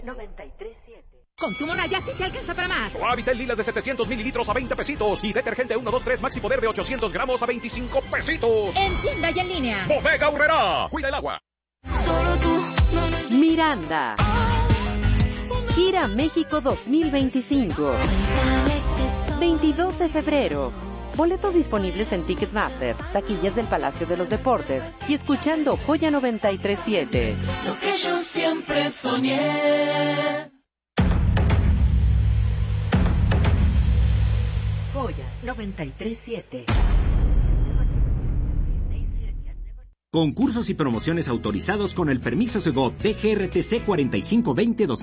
93.7. Consumo Naya sí te alcanza para más. Suavitel Lilas de 700 mililitros a 20 pesitos. Y detergente 123 Maxi Poder de 800 gramos a 25 pesitos. En tienda y en línea. Bodega Aurrerá. Cuida el agua. Miranda. Gira México 2025. 22 de febrero. Boletos disponibles en Ticketmaster, taquillas del Palacio de los Deportes y escuchando Joya 93.7. Lo que yo siempre soñé. Joya 93.7. Concursos y promociones autorizados con el permiso Segov DGRTC 4520-2000.